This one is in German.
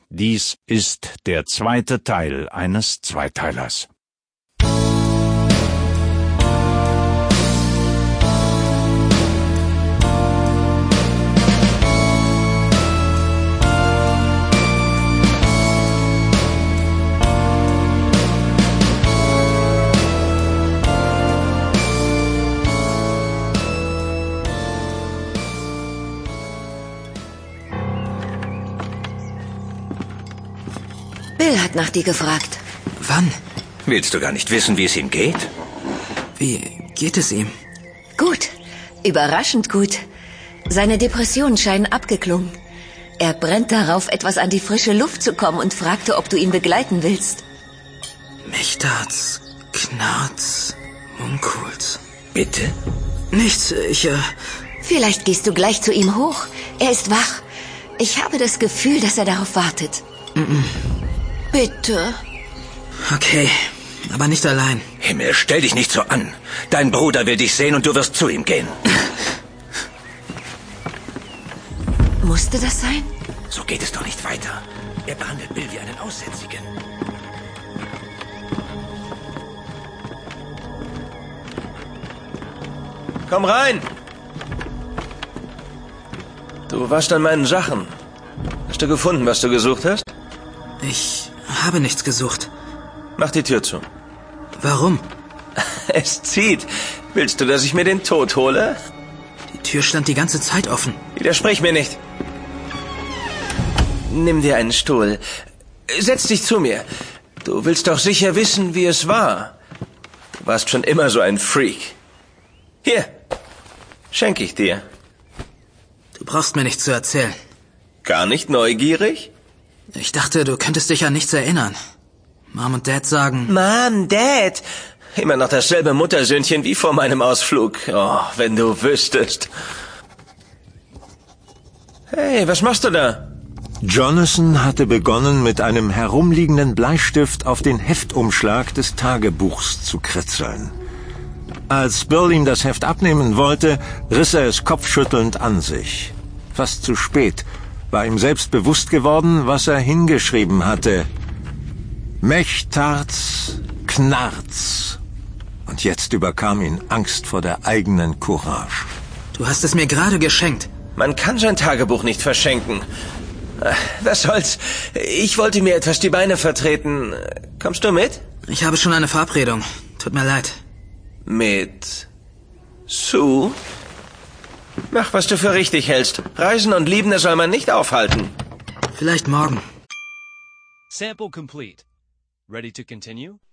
Dies ist der zweite Teil eines Zweiteilers. Bill hat nach dir gefragt. Wann? Willst du gar nicht wissen, wie es ihm geht? Wie geht es ihm? Gut. Überraschend gut. Seine Depressionen scheinen abgeklungen. Er brennt darauf, etwas an die frische Luft zu kommen und fragte, ob du ihn begleiten willst. Mächtarts, Knarz, Munkult. Bitte? Nichts, Vielleicht gehst du gleich zu ihm hoch. Er ist wach. Ich habe das Gefühl, dass er darauf wartet. Bitte. Okay, aber nicht allein. Himmel, stell dich nicht so an. Dein Bruder will dich sehen und du wirst zu ihm gehen. Musste das sein? So geht es doch nicht weiter. Er behandelt Bill wie einen Aussätzigen. Komm rein! Du warst an meinen Sachen. Hast du gefunden, was du gesucht hast? Ich habe nichts gesucht. Mach die Tür zu. Warum? Es zieht. Willst du, dass ich mir den Tod hole? Die Tür stand die ganze Zeit offen. Widersprich mir nicht. Nimm dir einen Stuhl. Setz dich zu mir. Du willst doch sicher wissen, wie es war. Du warst schon immer so ein Freak. Hier, schenke ich dir. Du brauchst mir nichts zu erzählen. Gar nicht neugierig? Ich dachte, du könntest dich an nichts erinnern. Mom und Dad sagen... Mom, Dad! Immer noch dasselbe Muttersöhnchen wie vor meinem Ausflug. Oh, wenn du wüsstest. Hey, was machst du da? Jonathan hatte begonnen, mit einem herumliegenden Bleistift auf den Heftumschlag des Tagebuchs zu kritzeln. Als Bill ihm das Heft abnehmen wollte, riss er es kopfschüttelnd an sich. Fast zu spät war ihm selbst bewusst geworden, was er hingeschrieben hatte. Mächtarts, Knarz. Und jetzt überkam ihn Angst vor der eigenen Courage. Du hast es mir gerade geschenkt. Man kann sein Tagebuch nicht verschenken. Was soll's? Ich wollte mir etwas die Beine vertreten. Kommst du mit? Ich habe schon eine Verabredung. Tut mir leid. Mit Sue? Mach, was du für richtig hältst. Reisen und Liebende soll man nicht aufhalten. Vielleicht morgen. Sample complete. Ready to continue?